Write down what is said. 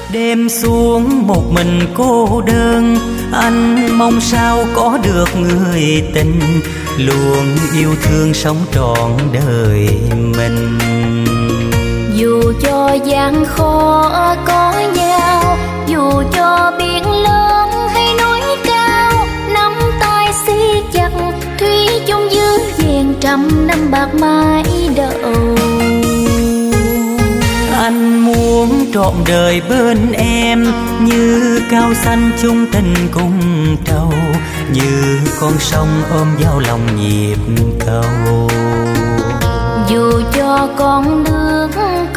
Đêm xuống một mình cô đơn, anh mong sao có được người tình luôn yêu thương sống trọn đời mình. Dù cho gian khó có nhau, dù cho biển lớn hay núi cao, nắm tay siết chặt thủy chung giữ gìn trăm năm bạc mãi đầu. Anh muốn trọn đời bên em, như cao xanh chung tình cùng trâu, như con sông ôm vào lòng nhịp cầu. Dù cho con nước